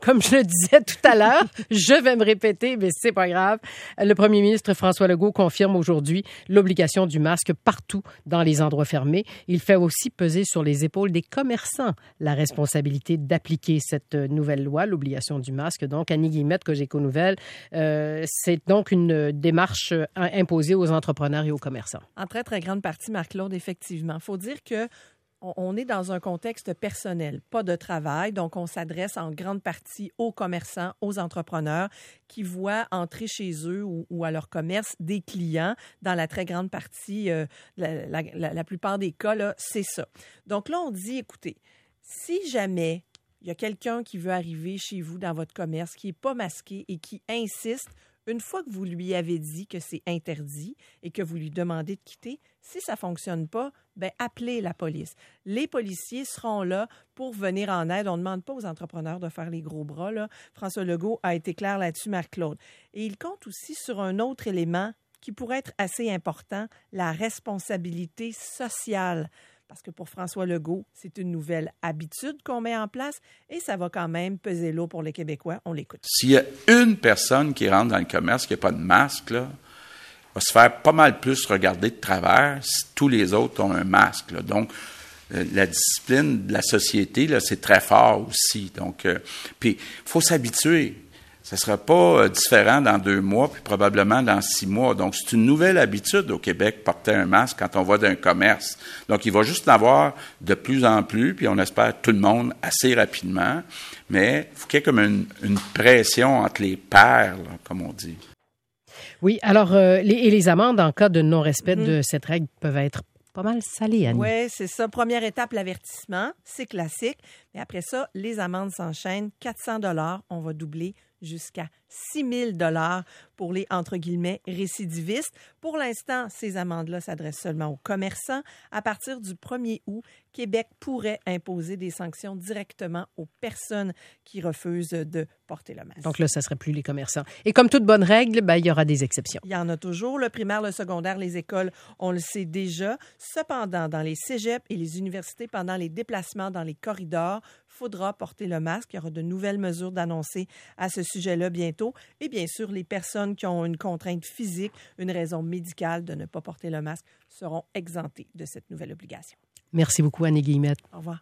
comme je le disais tout à l'heure, je vais me répéter, mais c'est pas grave. Le premier ministre François Legault confirme aujourd'hui l'obligation du masque partout dans les endroits fermés. Il fait aussi peser sur les épaules des commerçants la responsabilité d'appliquer cette nouvelle loi, l'obligation du masque. Donc, Annie Guillemette, Cogeco Nouvelles, c'est donc une démarche imposée aux entrepreneurs et aux commerçants. En très, très grande partie, Marc-Claude, effectivement. Il faut dire que on est dans un contexte personnel, pas de travail. Donc, on s'adresse en grande partie aux commerçants, aux entrepreneurs qui voient entrer chez eux ou à leur commerce des clients. Dans la très grande partie, la plupart des cas, là, c'est ça. Donc là, on dit, écoutez, si jamais il y a quelqu'un qui veut arriver chez vous dans votre commerce qui n'est pas masqué et qui insiste, une fois que vous lui avez dit que c'est interdit et que vous lui demandez de quitter, si ça ne fonctionne pas, bien, appelez la police. Les policiers seront là pour venir en aide. On ne demande pas aux entrepreneurs de faire les gros bras, là. François Legault a été clair là-dessus, Marc-Claude. Et il compte aussi sur un autre élément qui pourrait être assez important, la responsabilité sociale. Parce que pour François Legault, c'est une nouvelle habitude qu'on met en place et ça va quand même peser lourd pour les Québécois. On l'écoute. S'il y a une personne qui rentre dans le commerce qui n'a pas de masque, là, va se faire pas mal plus regarder de travers si tous les autres ont un masque, là. Donc, la discipline de la société, là, c'est très fort aussi. Donc, puis, il faut s'habituer. Ça ne sera pas différent dans 2 mois, puis probablement dans 6 mois. Donc, c'est une nouvelle habitude au Québec, porter un masque quand on va dans un commerce. Donc, il va juste en avoir de plus en plus, puis on espère tout le monde assez rapidement. Mais il faut qu'il y ait comme une pression entre les pairs, là, comme on dit. Oui, alors, les amendes en cas de non-respect de cette règle peuvent être pas mal salées, Annie. Oui, c'est ça. Première étape, l'avertissement. C'est classique. Mais après ça, les amendes s'enchaînent. 400 $, on va doubler jusqu'à 6 000 $ pour les, entre guillemets, récidivistes. Pour l'instant, ces amendes-là s'adressent seulement aux commerçants. À partir du 1er août, Québec pourrait imposer des sanctions directement aux personnes qui refusent de porter le masque. Donc là, ça ne serait plus les commerçants. Et comme toute bonne règle, ben, il y aura des exceptions. Il y en a toujours. Le primaire, le secondaire, les écoles, on le sait déjà. Cependant, dans les cégeps et les universités, pendant les déplacements dans les corridors, il faudra porter le masque. Il y aura de nouvelles mesures d'annoncer à ce sujet-là bientôt. Et bien sûr, les personnes qui ont une contrainte physique, une raison médicale de ne pas porter le masque seront exemptées de cette nouvelle obligation. Merci beaucoup, Annie Guillemette. Au revoir.